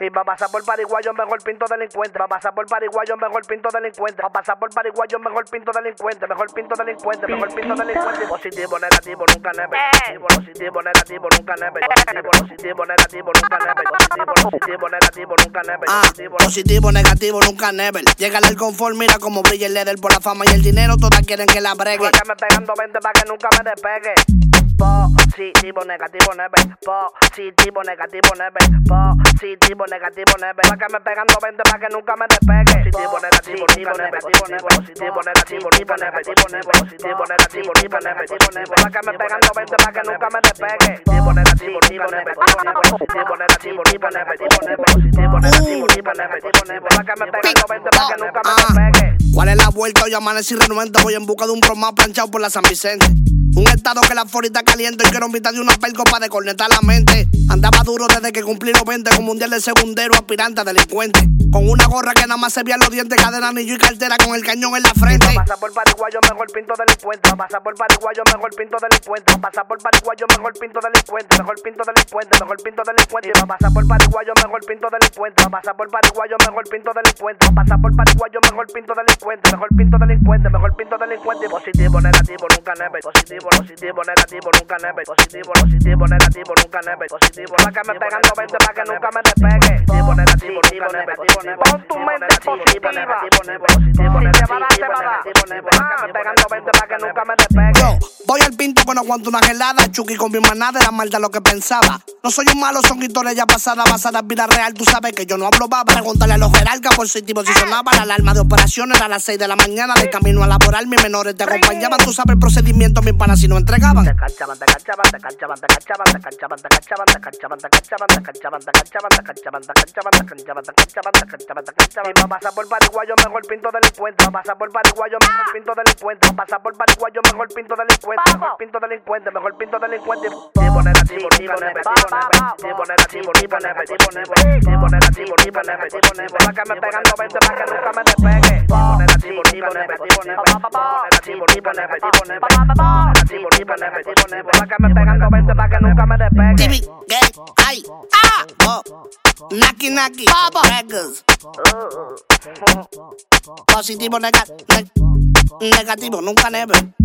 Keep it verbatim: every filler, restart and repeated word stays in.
Y va a pasar por pariguayo, mejor pinto delincuente. Va a pasar por pariguayo, mejor pinto delincuente. Va a pasar por pariguayo, mejor pinto delincuente. Mejor pinto delincuente, mejor pinto delincuente. Positivo, negativo, nunca neve. Positivo, positivo, negativo, nunca neve. Positivo, positivo, negativo, nunca neve. Positivo, positivo, negativo, nunca neve. Ah, positivo, negativo, nunca never. Llega al confort, mira como brilla el leather. Por la fama y el dinero, todas quieren que la bregue. Que me pegando veinte pa' que nunca me despegue. Positivo, negativo, never. Positivo, negativo, never. Positivo, negativo, never. Pa' que me pegando veinte pa' que nunca me despegue. Positivo, negativo, negativo, never. Positivo, negativo, nunca never. Positivo, negativo, nunca never. Pa' que me pegando veinte pa' que nunca me despegue. Positivo, negativo, never. Positivo, negativo, nunca never. Positivo, negativo, nunca never. Pa' que me pegando veinte pa' que nunca me despegue. ¿Cuál es la vuelta? Hoy amanecí renuente. Voy en busca de un pro más planchado por la San Vicente. Un estado que la forita caliente y quiero mitad de una perco para desconectar la mente. Andaba duro desde que cumplí los veinte, como un día de segundero, aspirante a delincuente. Con una gorra que nada más se veían los dientes, cadena, anillo y cartera con el cañón en la frente. Va a pasar por pariguayo, mejor pinto delincuente. Va a pasar por pariguayo, mejor pinto delincuente. Va a pasar por pariguayo, mejor pinto delincuente. Mejor pinto delincuente, mejor pinto delincuente. Va a pasar por pariguayo, mejor pinto delincuente. Va a pasar por pariguayo, mejor pinto delincuente. Va a pasar por pariguayo, mejor pinto delincuente. Mejor pinto delincuente, mejor pinto delincuente. Positivo, negativo, nunca neve. Positivo, positivo, negativo, nunca neve. Positivo, positivo, negativo, nunca neve. Positivo, pa' que me pegando veinte pa' que nunca me despegue. Positivo, negativo, nunca neve. Pon tu mente positiva. Positivo, negativo, pa' que me pegando veinte pa' que nunca me despegue. Yo voy al pinto que no aguanto una gelada. Chucky con mi manada era mal de lo que pensaba. No soy un malo, son historias ya pasadas, basadas en vida real. Tú sabes que yo no hablo baba. Preguntarle a los jerarcas positivo si sonaba la alarma de operaciones. Era a las seis de la mañana, de camino a laboral. Mis menores te acompañaban. Tú sabes el procedimiento, mis panas si no entregaban. Te cachaban, te cachaban, te cachaban, te cachaban, te cachaban, te cachaban, te cachaban, te cachaban, te cachaban, te cachaban, te cachaban, te cachaban, te cachaban, te cachaban, te cachaban, te cachaban. Va a pasar por pariguayo, mejor pinto delincuente. Va a pasar por pariguayo, mejor pinto delincuente. Va a pasar por pariguayo, mejor pinto delincuente. Mejor pinto delincuente, mejor pinto delincuente. Tipo negativo, tipo negativo, tipo negativo, tipo negativo, tipo negativo, tipo negativo, pa' que me pegando veinte pa' que nunca me despegue. Tipo negativo, tipo negativo, negativo, tipo negativo, negativo, tipo negativo, pa' que me pegando veinte pa' que nunca me despegue. T V, gay, ay, ah, oh, Naki Naki, Papa, Records. Positivo, nega, neg negativo, nunca never.